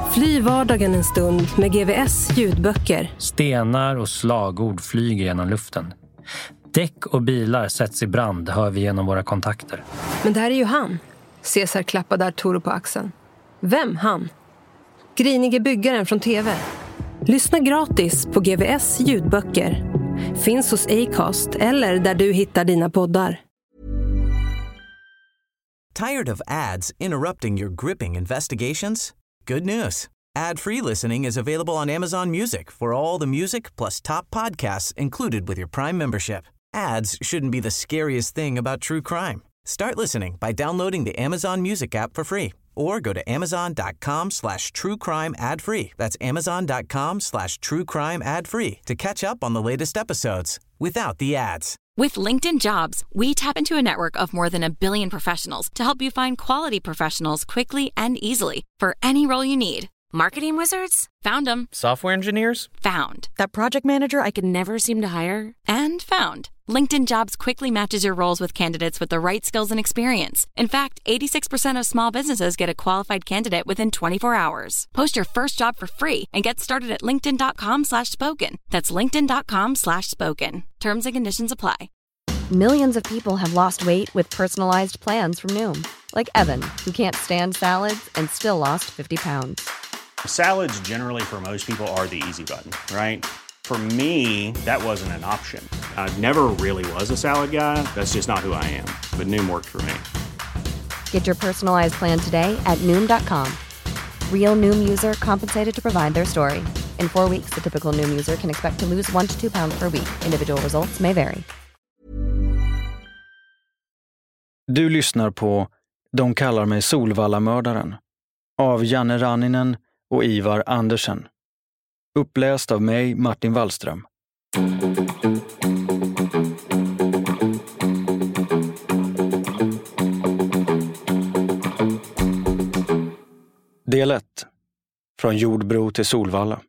Fly vardagen en stund med GVS ljudböcker. Stenar och slagord flyger genom luften. Däck och bilar sätts i brand, hör vi genom våra kontakter. Men det här är ju han. Cesar klappade Arturo på axeln. Vem han? Grinige byggaren från TV. Lyssna gratis på GVS ljudböcker. Finns hos Acast eller där du hittar dina poddar. Tired of ads interrupting your gripping investigations? Good news. Ad-free listening is available on Amazon Music for all the music plus top podcasts included with your Prime membership. Ads shouldn't be the scariest thing about true crime. Start listening by downloading the Amazon Music app for free or go to amazon.com/truecrime ad-free. That's amazon.com/truecrime ad-free to catch up on the latest episodes without the ads. With LinkedIn Jobs, we tap into a network of more than 1 billion professionals to help you find quality professionals quickly and easily for any role you need. Marketing wizards? Found them. Software engineers? Found. That project manager I could never seem to hire? And found. LinkedIn Jobs quickly matches your roles with candidates with the right skills and experience. In fact, 86% of small businesses get a qualified candidate within 24 hours. Post your first job for free and get started at linkedin.com/spoken. That's linkedin.com/spoken. Terms and conditions apply. Millions of people have lost weight with personalized plans from Noom. Like Evan, who can't stand salads and still lost 50 pounds. Salads generally for most people are the easy button, right? For me, that wasn't an option. I never really was a salad guy. That's just not who I am. But Noom worked for me. Get your personalized plan today at Noom.com. Real Noom user compensated to provide their story. In 4 weeks, the typical Noom user can expect to lose 1 to 2 pounds per week. Individual results may vary. Du lyssnar på De kallar mig Solvallamördaren av Janne Ranninen och Ivar Andersen. Uppläst av mig, Martin Wallström. Del 1. Från Jordbro till Solvalla.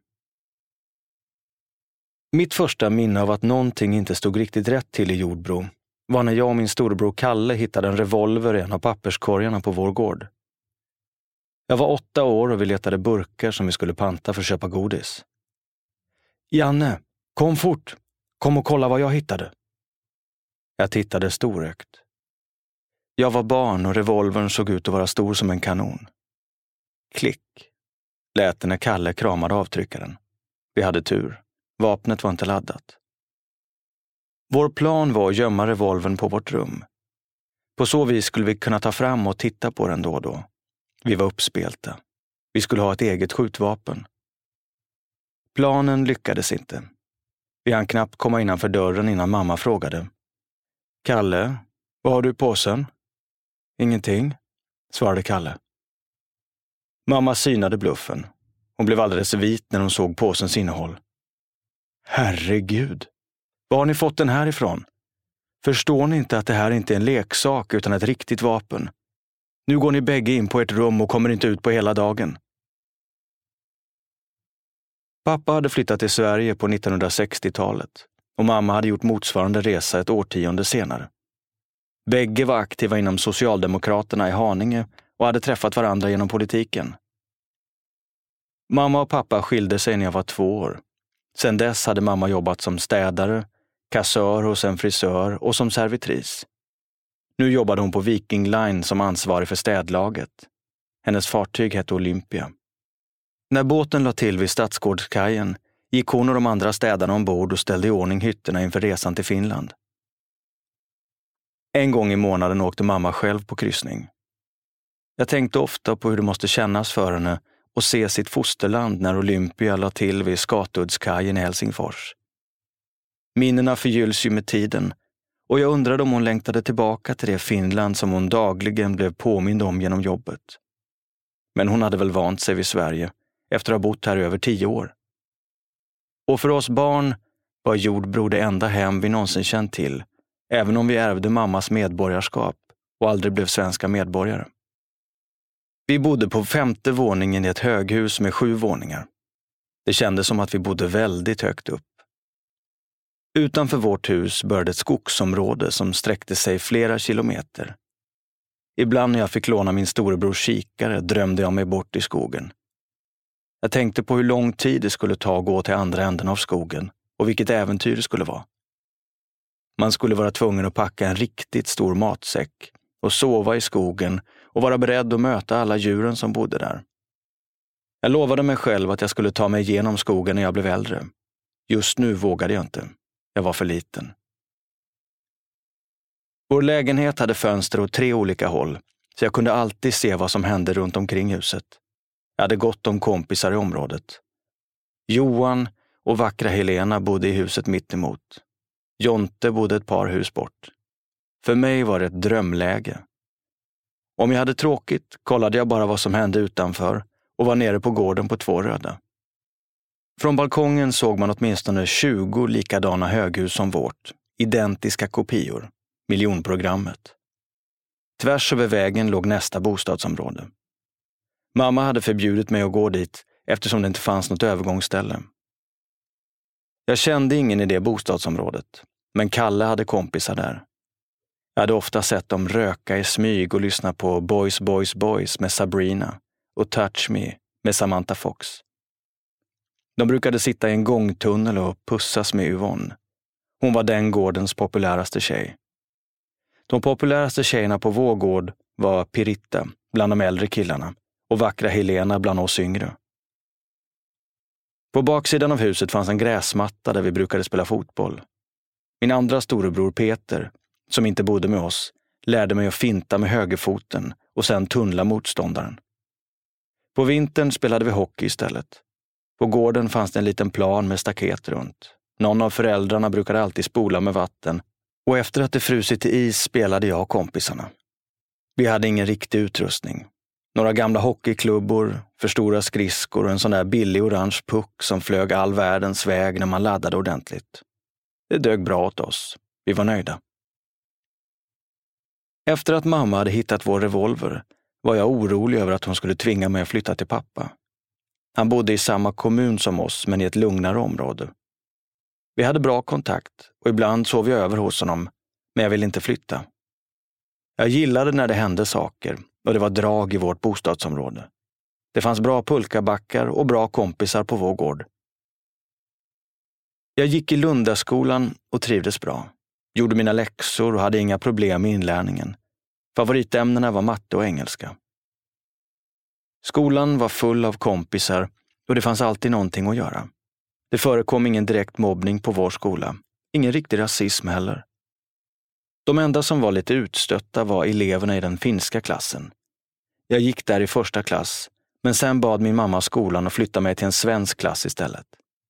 Mitt första minne av att någonting inte stod riktigt rätt till i Jordbro var när jag och min storebror Kalle hittade en revolver i en av papperskorgarna på vår gård. Jag var 8 år och vi letade burkar som vi skulle panta för att köpa godis. Janne, kom fort. Kom och kolla vad jag hittade. Jag tittade storögt. Jag var barn och revolvern såg ut att vara stor som en kanon. Klick. Lät det när Kalle kramade avtryckaren. Vi hade tur. Vapnet var inte laddat. Vår plan var att gömma revolvern på vårt rum. På så vis skulle vi kunna ta fram och titta på den då och då. Vi var uppspelta. Vi skulle ha ett eget skjutvapen. Planen lyckades inte. Vi hann knappt komma innanför dörren innan mamma frågade. Kalle, vad har du i påsen? Ingenting, svarade Kalle. Mamma synade bluffen. Hon blev alldeles vit när hon såg påsens innehåll. Herregud, var har ni fått den här ifrån? Förstår ni inte att det här inte är en leksak utan ett riktigt vapen? Nu går ni bägge in på ert rum och kommer inte ut på hela dagen. Pappa hade flyttat till Sverige på 1960-talet och mamma hade gjort motsvarande resa ett årtionde senare. Bägge var aktiva inom Socialdemokraterna i Haninge och hade träffat varandra genom politiken. Mamma och pappa skilde sig när jag var 2 år. Sedan dess hade mamma jobbat som städare, kassör hos en frisör och som servitris. Nu jobbade hon på Viking Line som ansvarig för städlaget. Hennes fartyg hette Olympia. När båten la till vid Stadsgårdskajen gick hon och de andra städarna ombord och ställde i ordning hytterna inför resan till Finland. En gång i månaden åkte mamma själv på kryssning. Jag tänkte ofta på hur det måste kännas för henne att se sitt fosterland när Olympia la till vid Skatuddskajen i Helsingfors. Minnena förgylls ju med tiden och jag undrade om hon längtade tillbaka till det Finland som hon dagligen blev påmind om genom jobbet. Men hon hade väl vant sig vid Sverige efter att ha bott här i över 10 år. Och för oss barn var Jordbro det enda hem vi någonsin känt till, även om vi ärvde mammas medborgarskap och aldrig blev svenska medborgare. Vi bodde på 5:e våningen i ett höghus med 7 våningar. Det kändes som att vi bodde väldigt högt upp. Utanför vårt hus började ett skogsområde som sträckte sig flera kilometer. Ibland när jag fick låna min storebrors kikare drömde jag mig bort i skogen. Jag tänkte på hur lång tid det skulle ta att gå till andra änden av skogen och vilket äventyr det skulle vara. Man skulle vara tvungen att packa en riktigt stor matsäck och sova i skogen och vara beredd att möta alla djuren som bodde där. Jag lovade mig själv att jag skulle ta mig igenom skogen när jag blev äldre. Just nu vågade jag inte. Jag var för liten. Vår lägenhet hade fönster åt 3 olika håll, så jag kunde alltid se vad som hände runt omkring huset. Jag hade gott om kompisar i området. Johan och vackra Helena bodde i huset mitt emot. Jonte bodde ett par hus bort. För mig var det ett drömläge. Om jag hade tråkigt kollade jag bara vad som hände utanför och var nere på gården på 2 röda. Från balkongen såg man åtminstone 20 likadana höghus som vårt, identiska kopior, miljonprogrammet. Tvärs över vägen låg nästa bostadsområde. Mamma hade förbjudit mig att gå dit eftersom det inte fanns något övergångsställe. Jag kände ingen i det bostadsområdet, men Kalle hade kompisar där. Jag hade ofta sett dem röka i smyg och lyssna på Boys Boys Boys med Sabrina och Touch Me med Samantha Fox. De brukade sitta i en gångtunnel och pussas med Yvonne. Hon var den gårdens populäraste tjej. De populäraste tjejerna på vår gård var Piritta bland de äldre killarna och vackra Helena bland oss yngre. På baksidan av huset fanns en gräsmatta där vi brukade spela fotboll. Min andra storebror Peter, som inte bodde med oss, lärde mig att finta med högerfoten och sen tunnla motståndaren. På vintern spelade vi hockey istället. På gården fanns det en liten plan med staket runt. Någon av föräldrarna brukade alltid spola med vatten och efter att det frusit i is spelade jag och kompisarna. Vi hade ingen riktig utrustning. Några gamla hockeyklubbor, för stora skridskor och en sån där billig orange puck som flög all världens väg när man laddade ordentligt. Det dög bra åt oss. Vi var nöjda. Efter att mamma hade hittat vår revolver var jag orolig över att hon skulle tvinga mig att flytta till pappa. Han bodde i samma kommun som oss men i ett lugnare område. Vi hade bra kontakt och ibland sov jag över hos honom, men jag ville inte flytta. Jag gillade när det hände saker och det var drag i vårt bostadsområde. Det fanns bra pulkabackar och bra kompisar på vår gård. Jag gick i Lundaskolan och trivdes bra. Gjorde mina läxor och hade inga problem med inlärningen. Favoritämnena var matte och engelska. Skolan var full av kompisar och det fanns alltid någonting att göra. Det förekom ingen direkt mobbning på vår skola. Ingen riktig rasism heller. De enda som var lite utstötta var eleverna i den finska klassen. Jag gick där i första klass, men sen bad min mamma skolan att flytta mig till en svensk klass istället.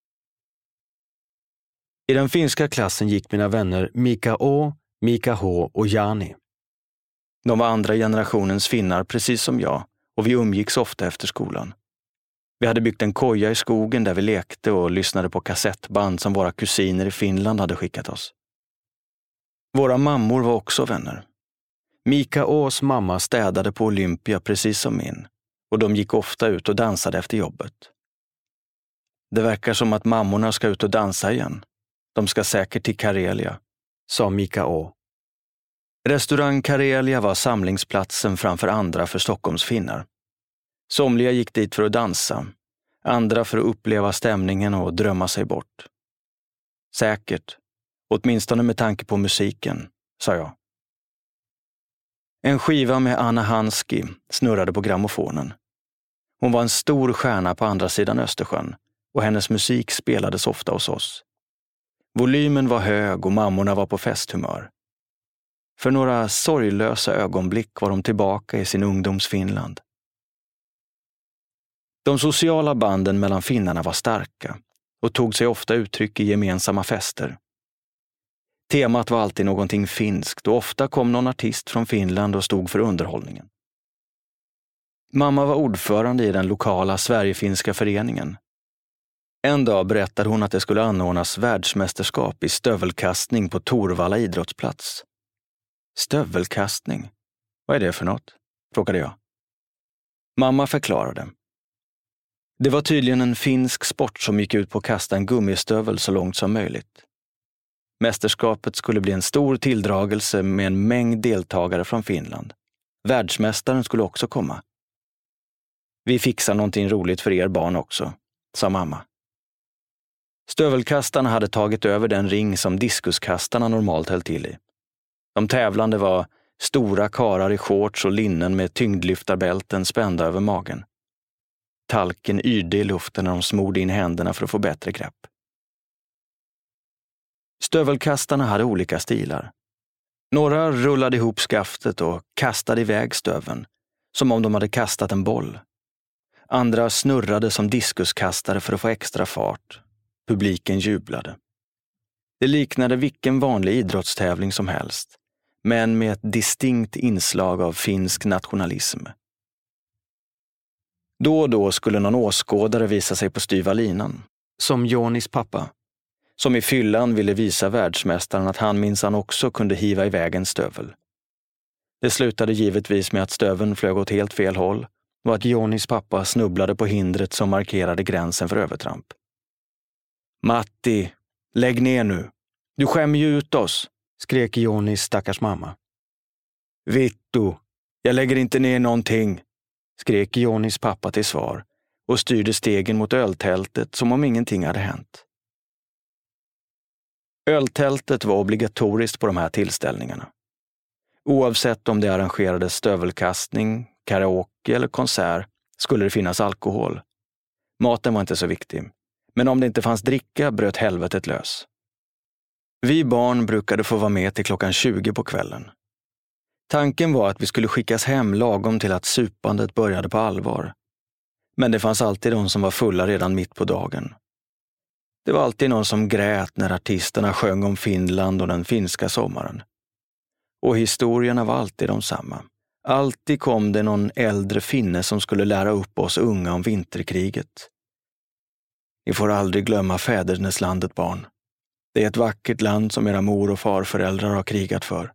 I den finska klassen gick mina vänner Mika Å, Mika H och Jani. De var andra generationens finnar precis som jag och vi umgicks ofta efter skolan. Vi hade byggt en koja i skogen där vi lekte och lyssnade på kassettband som våra kusiner i Finland hade skickat oss. Våra mammor var också vänner. Mika Ås mamma städade på Olympia precis som min och de gick ofta ut och dansade efter jobbet. Det verkar som att mammorna ska ut och dansa igen. De ska säkert till Karelia, sa Mika Å. Restaurang Karelia var samlingsplatsen framför andra för Stockholms finnar. Somliga gick dit för att dansa, andra för att uppleva stämningen och drömma sig bort. Säkert, åtminstone med tanke på musiken, sa jag. En skiva med Anna Hansky snurrade på grammofonen. Hon var en stor stjärna på andra sidan Östersjön och hennes musik spelades ofta hos oss. Volymen var hög och mammorna var på festhumör. För några sorglösa ögonblick var de tillbaka i sin ungdoms Finland. De sociala banden mellan finnarna var starka och tog sig ofta uttryck i gemensamma fester. Temat var alltid någonting finskt och ofta kom någon artist från Finland och stod för underhållningen. Mamma var ordförande i den lokala Sverigefinska föreningen. En dag berättade hon att det skulle anordnas världsmästerskap i stövelkastning på Torvalla idrottsplats. Stövelkastning? Vad är det för något? Frågade jag. Mamma förklarade. Det var tydligen en finsk sport som gick ut på att kasta en gummistövel så långt som möjligt. Mästerskapet skulle bli en stor tilldragelse med en mängd deltagare från Finland. Världsmästaren skulle också komma. Vi fixar någonting roligt för er barn också, sa mamma. Stövelkastarna hade tagit över den ring som diskuskastarna normalt höll till i. De tävlande var stora karar i shorts och linnen med tyngdlyftarbälten spända över magen. Talken yrde i luften när de smorde in händerna för att få bättre grepp. Stövelkastarna hade olika stilar. Några rullade ihop skaftet och kastade iväg stöveln, som om de hade kastat en boll. Andra snurrade som diskuskastare för att få extra fart. Publiken jublade. Det liknade vilken vanlig idrottstävling som helst, men med ett distinkt inslag av finsk nationalism. Då och då skulle någon åskådare visa sig på styva linan, som Jonis pappa, som i fyllan ville visa världsmästaren att han minsann också kunde hiva iväg en stövel. Det slutade givetvis med att stöveln flög åt helt fel håll och att Jonis pappa snubblade på hindret som markerade gränsen för övertramp. Matti, lägg ner nu. Du skämmer ju ut oss, skrek Jonis stackars mamma. Vittu, jag lägger inte ner någonting, skrek Jonis pappa till svar och styrde stegen mot öltältet som om ingenting hade hänt. Öltältet var obligatoriskt på de här tillställningarna. Oavsett om det arrangerades stövelkastning, karaoke eller konsert skulle det finnas alkohol. Maten var inte så viktig, men om det inte fanns dricka bröt helvetet lös. Vi barn brukade få vara med till klockan 20 på kvällen. Tanken var att vi skulle skickas hem lagom till att supandet började på allvar. Men det fanns alltid de som var fulla redan mitt på dagen. Det var alltid någon som grät när artisterna sjöng om Finland och den finska sommaren. Och historierna var alltid de samma. Alltid kom det någon äldre finne som skulle lära upp oss unga om vinterkriget. Ni får aldrig glömma fäderneslandet, barn. Det är ett vackert land som era mor- och farföräldrar har krigat för.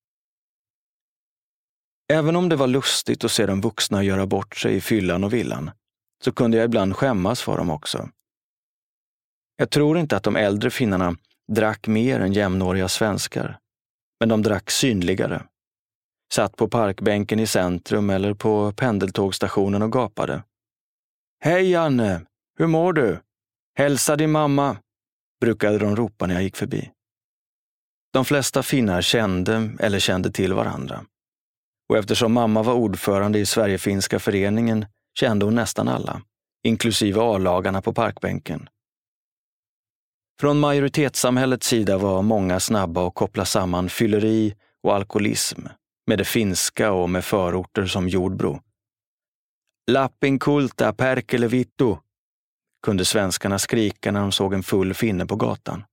Även om det var lustigt att se de vuxna göra bort sig i fyllan och villan, så kunde jag ibland skämmas för dem också. Jag tror inte att de äldre finnarna drack mer än jämnåriga svenskar, men de drack synligare. Satt på parkbänken i centrum eller på pendeltågstationen och gapade. Hej Janne, hur mår du? Hälsa din mamma, brukade de ropa när jag gick förbi. De flesta finnar kände till varandra. Och eftersom mamma var ordförande i Sverigefinska föreningen kände hon nästan alla, inklusive A-lagarna på parkbänken. Från majoritetssamhällets sida var många snabba att koppla samman fylleri och alkoholism med det finska och med förorter som Jordbro. Lappinkulta perkele vittu, kunde svenskarna skrika när de såg en full finne på gatan.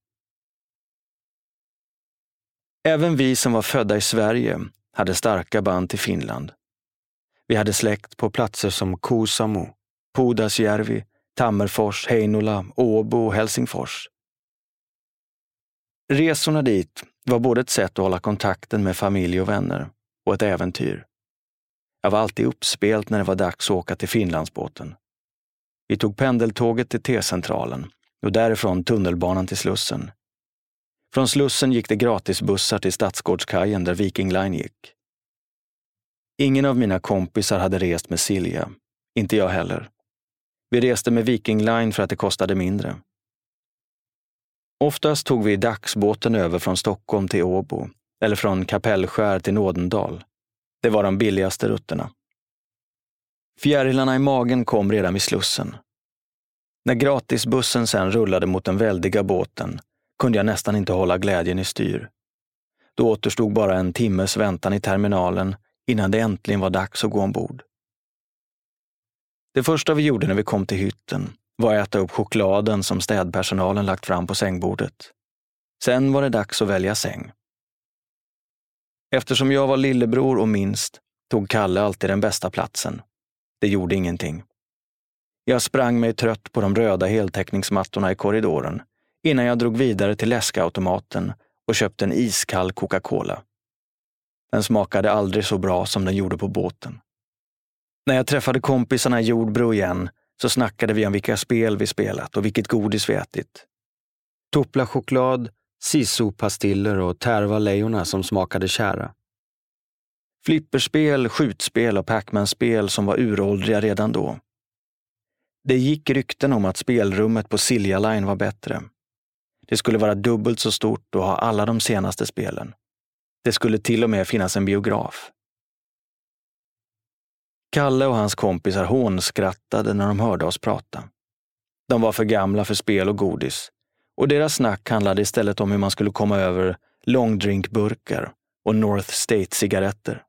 Även vi som var födda i Sverige hade starka band till Finland. Vi hade släkt på platser som Kuusamo, Pudasjärvi, Tammerfors, Heinola, Åbo och Helsingfors. Resorna dit var både ett sätt att hålla kontakten med familj och vänner och ett äventyr. Jag var alltid uppspelt när det var dags att åka till Finlandsbåten. Vi tog pendeltåget till T-centralen och därifrån tunnelbanan till Slussen. Från Slussen gick det gratisbussar till Stadsgårdskajen där Viking Line gick. Ingen av mina kompisar hade rest med Silja, inte jag heller. Vi reste med Viking Line för att det kostade mindre. Oftast tog vi dagsbåten över från Stockholm till Åbo eller från Kapellskär till Nådendal. Det var de billigaste rutterna. Fjärilarna i magen kom redan vid Slussen. När gratisbussen sen rullade mot den väldiga båten kunde jag nästan inte hålla glädjen i styr. Då återstod bara en timmes väntan i terminalen innan det äntligen var dags att gå ombord. Det första vi gjorde när vi kom till hytten var att äta upp chokladen som städpersonalen lagt fram på sängbordet. Sen var det dags att välja säng. Eftersom jag var lillebror och minst tog Kalle alltid den bästa platsen. Det gjorde ingenting. Jag sprang mig trött på de röda heltäckningsmattorna i korridoren innan jag drog vidare till läskautomaten och köpte en iskall Coca-Cola. Den smakade aldrig så bra som den gjorde på båten. När jag träffade kompisarna i Jordbro igen så snackade vi om vilka spel vi spelat och vilket godis vi ätit. Tupla choklad, sisu-pastiller och tärva lejorna som smakade kära. Flipperspel, skjutspel och Pac-Man-spel som var uråldriga redan då. Det gick rykten om att spelrummet på Silja Line var bättre. Det skulle vara dubbelt så stort och ha alla de senaste spelen. Det skulle till och med finnas en biograf. Kalle och hans kompisar hånskrattade när de hörde oss prata. De var för gamla för spel och godis, och deras snack handlade istället om hur man skulle komma över långdrinkburkar och North State-cigaretter.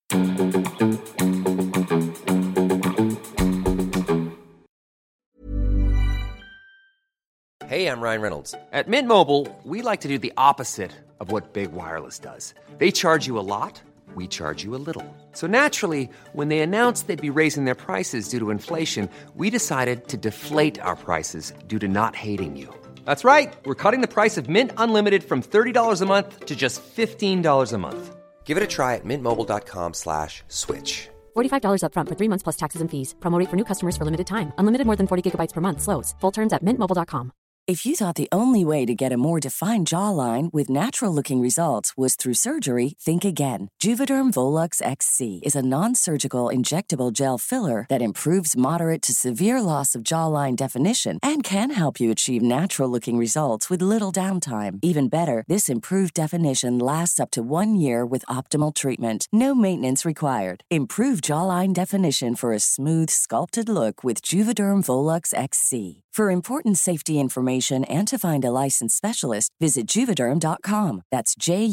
Hey, I'm Ryan Reynolds. At Mint Mobile, we like to do the opposite of what Big Wireless does. They charge you a lot, we charge you a little. So naturally, when they announced they'd be raising their prices due to inflation, we decided to deflate our prices due to not hating you. That's right. We're cutting the price of Mint Unlimited from $30 a month to just $15 a month. Give it a try at mintmobile.com/switch. $45 up front for 3 months plus taxes and fees. Promo rate for new customers for limited time. Unlimited more than 40 gigabytes per month slows. Full terms at mintmobile.com. If you thought the only way to get a more defined jawline with natural-looking results was through surgery, think again. Juvederm Volux XC is a non-surgical injectable gel filler that improves moderate to severe loss of jawline definition and can help you achieve natural-looking results with little downtime. Even better, this improved definition lasts up to 1 year with optimal treatment. No maintenance required. Improve jawline definition for a smooth, sculpted look with Juvederm Volux XC. For important safety information and to find a licensed specialist, visit Juvederm.com. That's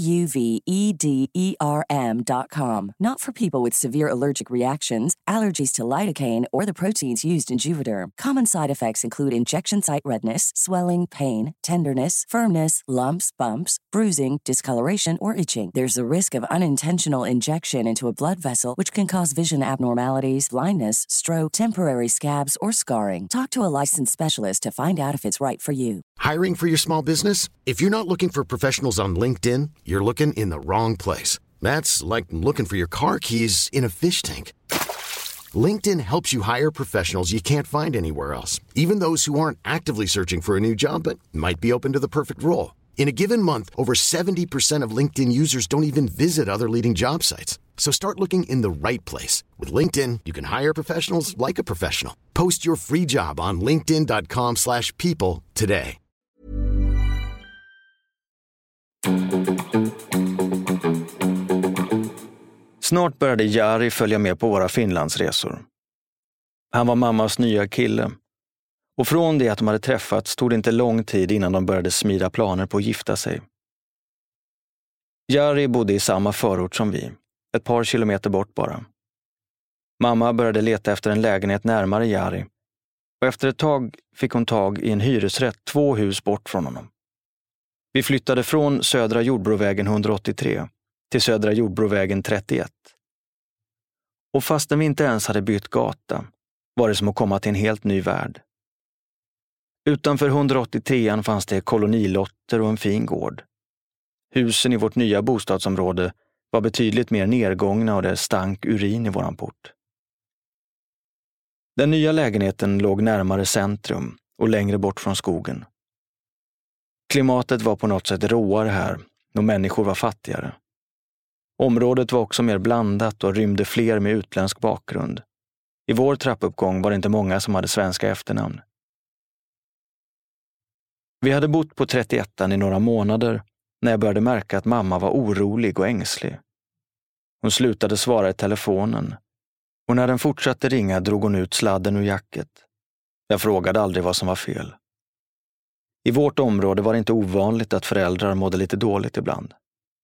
JUVEDERM.com. Not for people with severe allergic reactions, allergies to lidocaine, or the proteins used in Juvederm. Common side effects include injection site redness, swelling, pain, tenderness, firmness, lumps, bumps, bruising, discoloration, or itching. There's a risk of unintentional injection into a blood vessel, which can cause vision abnormalities, blindness, stroke, temporary scabs, or scarring. Talk to a licensed specialist to find out if it's right for you. Hiring for your small business? If you're not looking for professionals on LinkedIn, you're looking in the wrong place. That's like looking for your car keys in a fish tank. LinkedIn helps you hire professionals you can't find anywhere else, even those who aren't actively searching for a new job but might be open to the perfect role. In a given month, over 70% of LinkedIn users don't even visit other leading job sites. So start looking in the right place. With LinkedIn, you can hire professionals like a professional. Post your free job on linkedin.com/people today. Snart började Jari följa med på våra Finlandsresor. Han var mammas nya kille. Och från det att de hade träffats tog det inte lång tid innan de började smida planer på att gifta sig. Jari bodde i samma förort som vi, ett par kilometer bort bara. Mamma började leta efter en lägenhet närmare Jari, och efter ett tag fick hon tag i en hyresrätt 2 hus bort från honom. Vi flyttade från Södra Jordbrovägen 183 till Södra Jordbrovägen 31. Och fastän vi inte ens hade bytt gata var det som att komma till en helt ny värld. Utanför 183an fanns det kolonilotter och en fin gård. Husen i vårt nya bostadsområde var betydligt mer nedgångna och det stank urin i våran port. Den nya lägenheten låg närmare centrum och längre bort från skogen. Klimatet var på något sätt råare här och människor var fattigare. Området var också mer blandat och rymde fler med utländsk bakgrund. I vår trappuppgång var det inte många som hade svenska efternamn. Vi hade bott på 31an i några månader när jag började märka att mamma var orolig och ängslig. Hon slutade svara i telefonen och när den fortsatte ringa drog hon ut sladden ur jacket. Jag frågade aldrig vad som var fel. I vårt område var det inte ovanligt att föräldrar mådde lite dåligt ibland.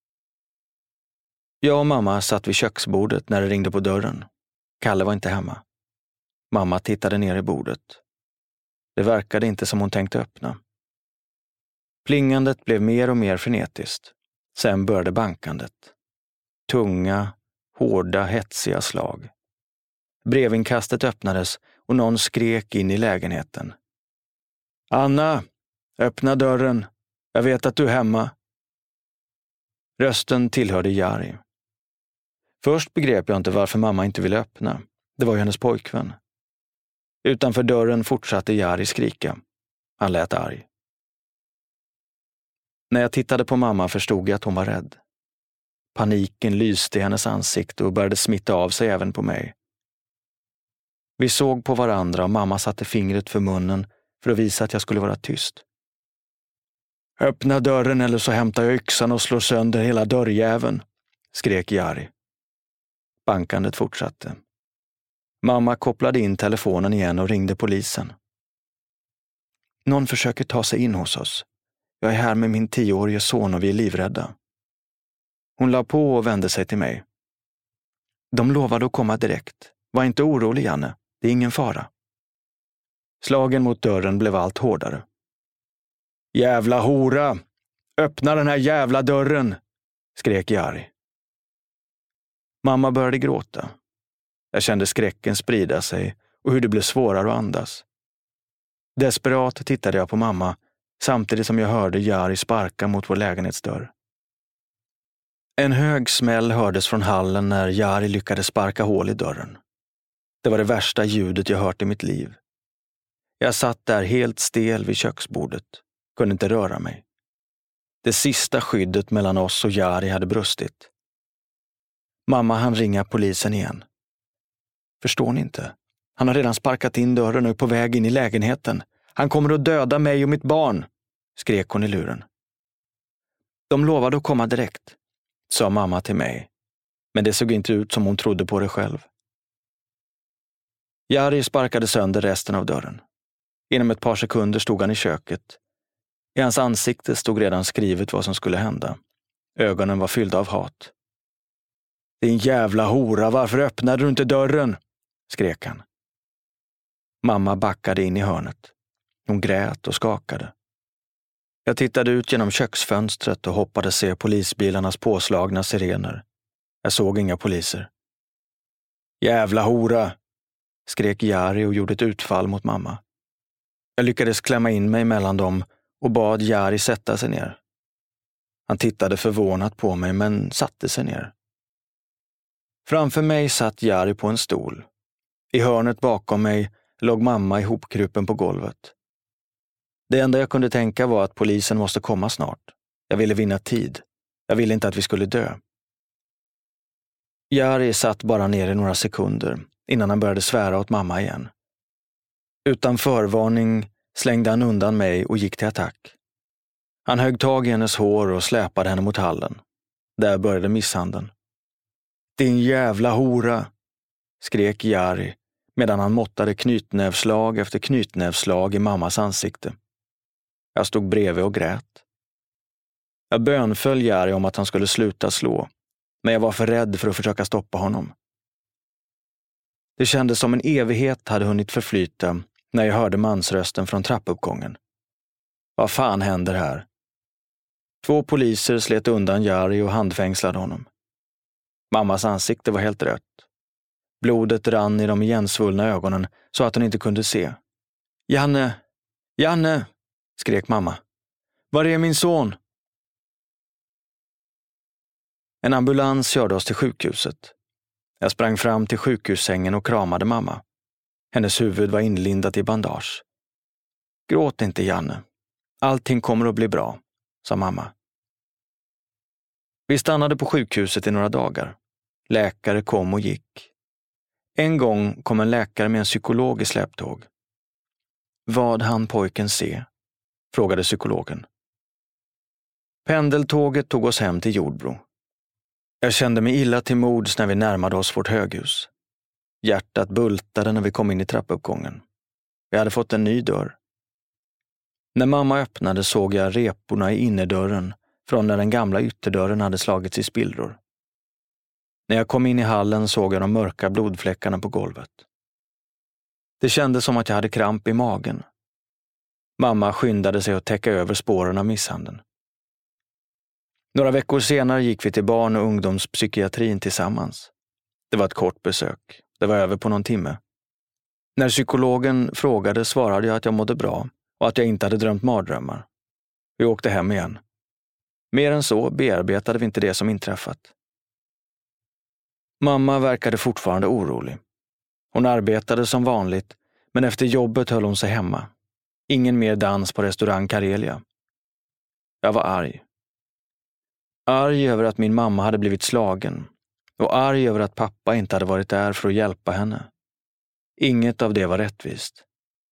Jag och mamma satt vid köksbordet när det ringde på dörren. Kalle var inte hemma. Mamma tittade ner i bordet. Det verkade inte som hon tänkte öppna. Plingandet blev mer och mer frenetiskt. Sen började bankandet. Tunga, hårda, hetsiga slag. Brevinkastet öppnades och någon skrek in i lägenheten. Anna, öppna dörren. Jag vet att du är hemma. Rösten tillhörde Jari. Först begrep jag inte varför mamma inte ville öppna. Det var ju hennes pojkvän. Utanför dörren fortsatte Jari skrika. Han lät arg. När jag tittade på mamma förstod jag att hon var rädd. Paniken lyste i hennes ansikte och började smitta av sig även på mig. Vi såg på varandra och mamma satte fingret för munnen för att visa att jag skulle vara tyst. Öppna dörren eller så hämtar jag yxan och slår sönder hela dörrjäveln, skrek Jari. Bankandet fortsatte. Mamma kopplade in telefonen igen och ringde polisen. Någon försöker ta sig in hos oss. Jag är här med min 10-årige son och vi är livrädda. Hon la på och vände sig till mig. De lovade att komma direkt. Var inte orolig, Janne. Det är ingen fara. Slagen mot dörren blev allt hårdare. Jävla hora! Öppna den här jävla dörren! Skrek Jari. Mamma började gråta. Jag kände skräcken sprida sig och hur det blev svårare att andas. Desperat tittade jag på mamma samtidigt som jag hörde Jari sparka mot vår lägenhetsdörr. En hög smäll hördes från hallen när Jari lyckades sparka hål i dörren. Det var det värsta ljudet jag hört i mitt liv. Jag satt där helt stel vid köksbordet, kunde inte röra mig. Det sista skyddet mellan oss och Jari hade brustit. Mamma hann ringa polisen igen. Förstår ni inte? Han har redan sparkat in dörren och är på väg in i lägenheten. Han kommer att döda mig och mitt barn, skrek hon i luren. De lovade att komma direkt, sa mamma till mig. Men det såg inte ut som hon trodde på det själv. Jari sparkade sönder resten av dörren. Inom ett par sekunder stod han i köket. I hans ansikte stod redan skrivet vad som skulle hända. Ögonen var fyllda av hat. Din jävla hora, varför öppnade du inte dörren? Skrek han. Mamma backade in i hörnet. Hon grät och skakade. Jag tittade ut genom köksfönstret och hoppades se polisbilarnas påslagna sirener. Jag såg inga poliser. Jävla hora! Skrek Jari och gjorde ett utfall mot mamma. Jag lyckades klämma in mig mellan dem och bad Jari sätta sig ner. Han tittade förvånat på mig men satte sig ner. Framför mig satt Jari på en stol. I hörnet bakom mig låg mamma ihopkrupen på golvet. Det enda jag kunde tänka var att polisen måste komma snart. Jag ville vinna tid. Jag ville inte att vi skulle dö. Jari satt bara ner i några sekunder innan han började svära åt mamma igen. Utan förvarning slängde han undan mig och gick till attack. Han högg tag i hennes hår och släpade henne mot hallen. Där började misshandeln. Din jävla hora, skrek Jari medan han måttade knytnävslag efter knytnävslag i mammas ansikte. Jag stod bredvid och grät. Jag bönföll Jari om att han skulle sluta slå, men jag var för rädd för att försöka stoppa honom. Det kändes som en evighet hade hunnit förflyta när jag hörde mansrösten från trappuppgången. Vad fan händer här? 2 poliser slet undan Jari och handfängslade honom. Mammas ansikte var helt rött. Blodet rann i de igensvullna ögonen så att hon inte kunde se. Janne! Janne! Skrek mamma. Var är min son? En ambulans körde oss till sjukhuset. Jag sprang fram till sjukhussängen och kramade mamma. Hennes huvud var inlindat i bandage. Gråt inte, Janne. Allting kommer att bli bra, sa mamma. Vi stannade på sjukhuset i några dagar. Läkare kom och gick. En gång kom en läkare med en psykolog i släptåg. Vad hann pojken se? Frågade psykologen. Pendeltåget tog oss hem till Jordbro. Jag kände mig illa till mods när vi närmade oss vårt höghus. Hjärtat bultade när vi kom in i trappuppgången. Vi hade fått en ny dörr. När mamma öppnade såg jag reporna i innerdörren från när den gamla ytterdörren hade slagits i spillror. När jag kom in i hallen såg jag de mörka blodfläckarna på golvet. Det kändes som att jag hade kramp i magen. Mamma skyndade sig att täcka över spåren av misshandeln. Några veckor senare gick vi till barn- och ungdomspsykiatrin tillsammans. Det var ett kort besök. Det var över på någon timme. När psykologen frågade svarade jag att jag mådde bra och att jag inte hade drömt mardrömmar. Vi åkte hem igen. Mer än så bearbetade vi inte det som inträffat. Mamma verkade fortfarande orolig. Hon arbetade som vanligt, men efter jobbet höll hon sig hemma. Ingen mer dans på restaurang Karelia. Jag var arg. Arg över att min mamma hade blivit slagen och arg över att pappa inte hade varit där för att hjälpa henne. Inget av det var rättvist.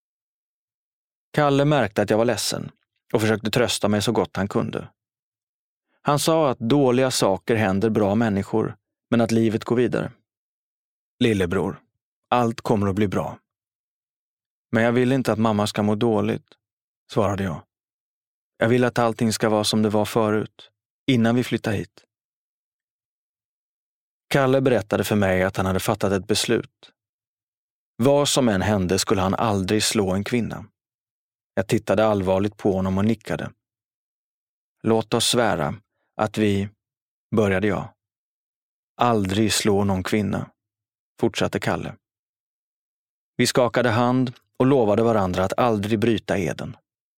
Kalle märkte att jag var ledsen och försökte trösta mig så gott han kunde. Han sa att dåliga saker händer bra människor, men att livet går vidare. Lillebror, allt kommer att bli bra. Men jag vill inte att mamma ska må dåligt, svarade jag. Jag vill att allting ska vara som det var förut, innan vi flyttade hit. Kalle berättade för mig att han hade fattat ett beslut. Vad som än hände skulle han aldrig slå en kvinna. Jag tittade allvarligt på honom och nickade. Låt oss svära att vi, började jag. Aldrig slå någon kvinna, fortsatte Kalle. Vi skakade hand och lovade varandra att aldrig bryta eden.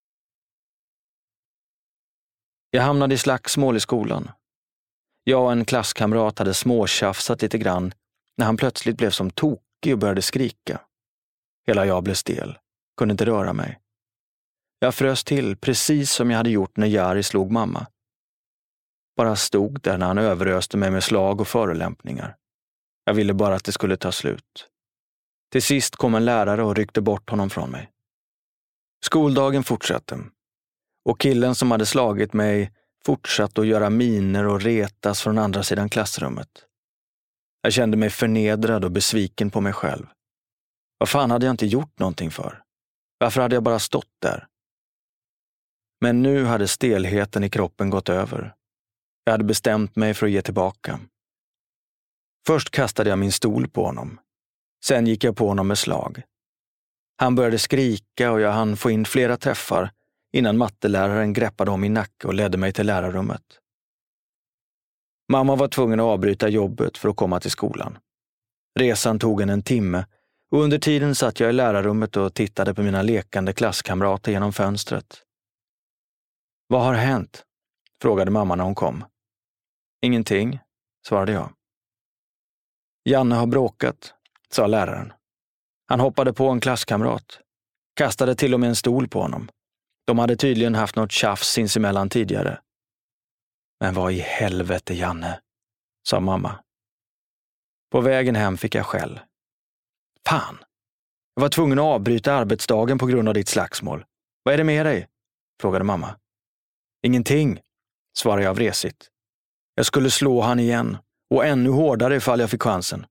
Jag hamnade i slagsmål i skolan. Jag och en klasskamrat hade småtjafsat lite grann när han plötsligt blev som tokig och började skrika. Hela jag blev stel, kunde inte röra mig. Jag frös till precis som jag hade gjort när Jari slog mamma. Bara stod där när han överöste mig med slag och förolämpningar. Jag ville bara att det skulle ta slut. Till sist kom en lärare och ryckte bort honom från mig. Skoldagen fortsatte. Och killen som hade slagit mig fortsatte att göra miner och retas från andra sidan klassrummet. Jag kände mig förnedrad och besviken på mig själv. Vad fan hade jag inte gjort någonting för? Varför hade jag bara stått där? Men nu hade stelheten i kroppen gått över. Jag hade bestämt mig för att ge tillbaka. Först kastade jag min stol på honom. Sen gick jag på honom med slag. Han började skrika och jag hann få in flera träffar innan matteläraren greppade om min nacke och ledde mig till lärarrummet. Mamma var tvungen att avbryta jobbet för att komma till skolan. Resan tog en timme och under tiden satt jag i lärarrummet och tittade på mina lekande klasskamrater genom fönstret. Vad har hänt? Frågade mamma när hon kom. Ingenting, svarade jag. Janne har bråkat, sa läraren. Han hoppade på en klasskamrat. Kastade till och med en stol på honom. De hade tydligen haft något tjafs sinsemellan tidigare. Men vad i helvete, Janne, sa mamma. På vägen hem fick jag skäll. Fan, jag var tvungen att avbryta arbetsdagen på grund av ditt slagsmål. Vad är det med dig? Frågade mamma. Ingenting, svarade jag vresigt. Jag skulle slå han igen och ännu hårdare ifall jag fick chansen.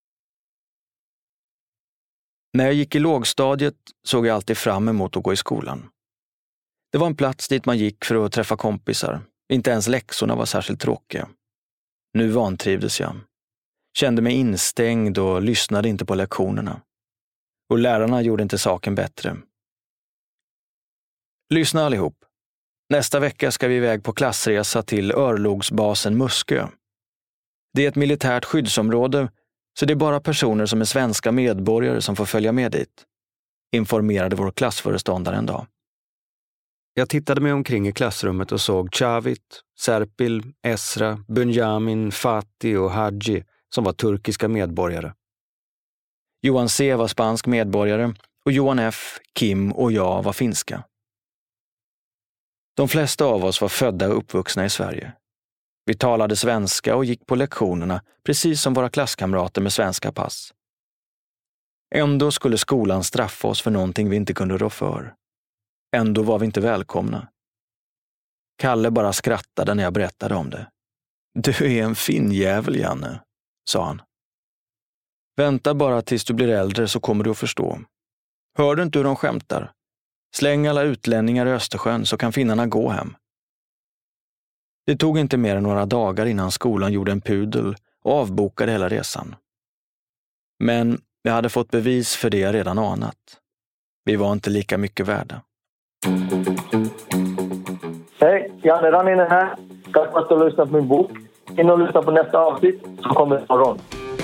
När jag gick i lågstadiet såg jag alltid fram emot att gå i skolan. Det var en plats dit man gick för att träffa kompisar. Inte ens läxorna var särskilt tråkiga. Nu vantrivdes jag. Kände mig instängd och lyssnade inte på lektionerna. Och lärarna gjorde inte saken bättre. Lyssna allihop. Nästa vecka ska vi iväg på klassresa till örlogsbasen Muskö. Det är ett militärt skyddsområde, så det är bara personer som är svenska medborgare som får följa med dit, informerade vår klassföreståndare en dag. Jag tittade mig omkring i klassrummet och såg Chavit, Serpil, Esra, Benjamin, Fatih och Hadji som var turkiska medborgare. Johan C var spansk medborgare och Johan F, Kim och jag var finska. De flesta av oss var födda och uppvuxna i Sverige. Vi talade svenska och gick på lektionerna precis som våra klasskamrater med svenska pass. Ändå skulle skolan straffa oss för någonting vi inte kunde rå för. Ändå var vi inte välkomna. Kalle bara skrattade när jag berättade om det. Du är en finnjävel, Janne, sa han. Vänta bara tills du blir äldre så kommer du att förstå. Hör du inte hur de skämtar? Släng alla utlänningar i Östersjön så kan finnarna gå hem. Det tog inte mer än några dagar innan skolan gjorde en pudel och avbokade hela resan. Men jag hade fått bevis för det jag redan anat. Vi var inte lika mycket värda. Hej, Janne Ranninen här. Tack för att du har lyssnat på min bok. In och lyssna på nästa avsnitt som kommer imorgon.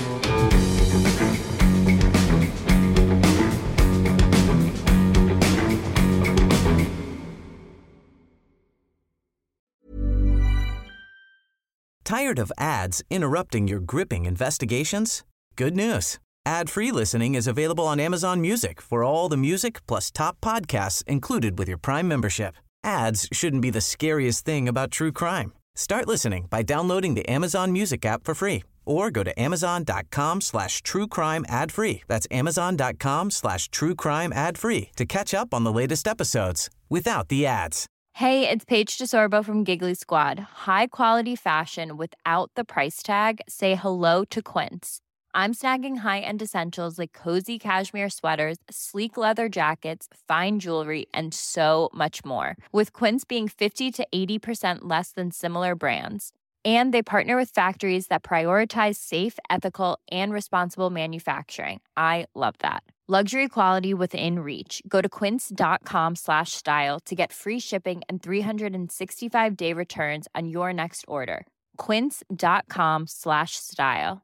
Tired of ads interrupting your gripping investigations? Good news. Ad-free listening is available on Amazon Music for all the music plus top podcasts included with your Prime membership. Ads shouldn't be the scariest thing about true crime. Start listening by downloading the Amazon Music app for free or go to amazon.com/truecrime ad-free. That's amazon.com/truecrime ad-free to catch up on the latest episodes without the ads. Hey, it's Paige DeSorbo from Giggly Squad. High quality fashion without the price tag. Say hello to Quince. I'm snagging high-end essentials like cozy cashmere sweaters, sleek leather jackets, fine jewelry, and so much more. With Quince being 50 to 80% less than similar brands. And they partner with factories that prioritize safe, ethical, and responsible manufacturing. I love that. Luxury quality within reach. Go to quince.com/style to get free shipping and 365-day returns on your next order. quince.com/style.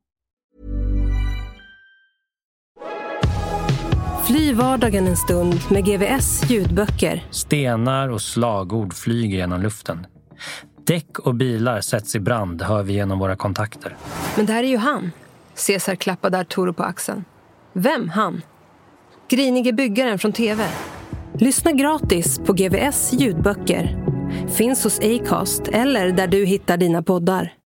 Fly vardagen en stund med GVS ljudböcker. Stenar och slagord flyger genom luften. Däck och bilar sätts i brand, hör vi genom våra kontakter. Men där är ju han. Cesar klappade Arturo på axeln. Vem han? Grinige byggaren från TV. Lyssna gratis på GVS ljudböcker. Finns hos Acast eller där du hittar dina poddar.